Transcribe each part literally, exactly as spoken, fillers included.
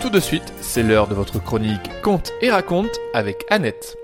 tout de suite, c'est l'heure de votre chronique Conte et raconte avec Annette.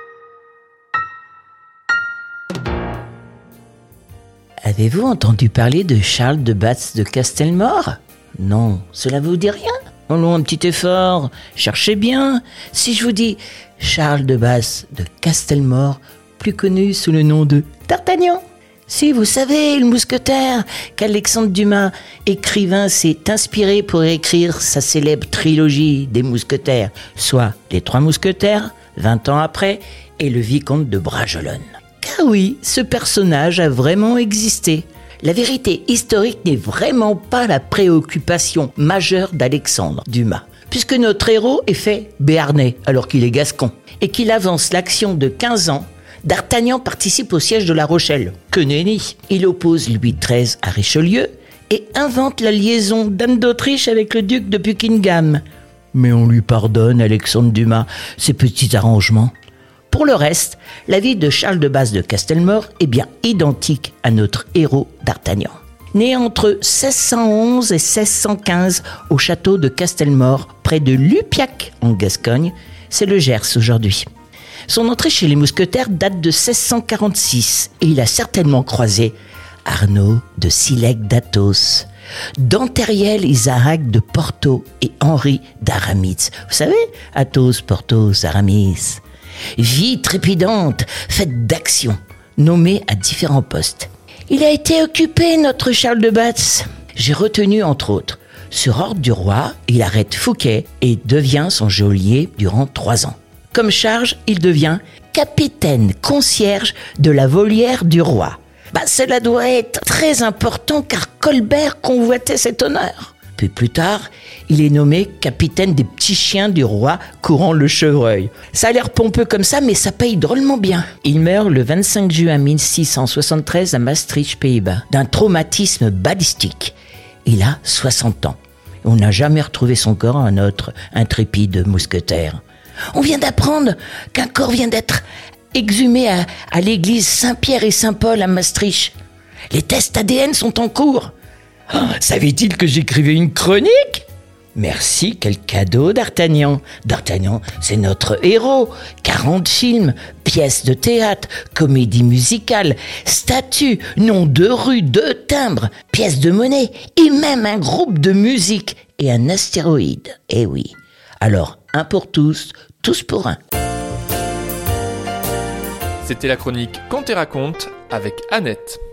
Avez-vous entendu parler de Charles de Batz de Castelmore ? Non, cela vous dit rien ? Allons, un petit effort, cherchez bien. Si je vous dis Charles de Batz de Castelmore, plus connu sous le nom de D'Artagnan. Si, vous savez, le mousquetaire qu'Alexandre Dumas, écrivain, s'est inspiré pour écrire sa célèbre trilogie des mousquetaires, soit Les Trois Mousquetaires, vingt ans après, et Le Vicomte de Bragelonne. Car oui, ce personnage a vraiment existé. La vérité historique n'est vraiment pas la préoccupation majeure d'Alexandre Dumas, puisque notre héros est fait béarnais alors qu'il est gascon, et qu'il avance l'action de quinze ans. D'Artagnan participe au siège de La Rochelle. Que nenni. Il oppose Louis treize à Richelieu et invente la liaison d'Anne d'Autriche avec le duc de Buckingham. Mais on lui pardonne, Alexandre Dumas, ces petits arrangements. Pour le reste, la vie de Charles de Batz de Castelmore est bien identique à notre héros D'Artagnan. Né entre seize cent onze et seize cent quinze au château de Castelmore, près de Lupiac en Gascogne, c'est le Gers aujourd'hui. Son entrée chez les mousquetaires date de seize cent quarante-six et il a certainement croisé Arnaud de Silèque d'Athos, Dantériel Isaac de Porto et Henri d'Aramis. Vous savez, Athos, Porthos, Aramis. Vie trépidante, faite d'action, nommé à différents postes. Il a été occupé, notre Charles de Batz. J'ai retenu, entre autres, sur ordre du roi, il arrête Fouquet et devient son geôlier durant trois ans. Comme charge, il devient capitaine concierge de la volière du roi. Bah, cela doit être très important car Colbert convoitait cet honneur. Puis plus tard, il est nommé capitaine des petits chiens du roi courant le chevreuil. Ça a l'air pompeux comme ça, mais ça paye drôlement bien. Il meurt le vingt-cinq juin mille six cent soixante-treize à Maastricht, Pays-Bas, d'un traumatisme balistique. Il a soixante ans. On n'a jamais retrouvé son corps à notre intrépide mousquetaire. On vient d'apprendre qu'un corps vient d'être exhumé à, à l'église Saint-Pierre et Saint-Paul à Maastricht. Les tests A D N sont en cours. Oh, savait-il que j'écrivais une chronique ? Merci, quel cadeau D'Artagnan. D'Artagnan, c'est notre héros. quarante films, pièces de théâtre, comédie musicale, statues, noms de rues, de timbres, pièces de monnaie et même un groupe de musique et un astéroïde. Eh oui. Alors, un pour tous, tous pour un. C'était la chronique Conte et raconte avec Annette.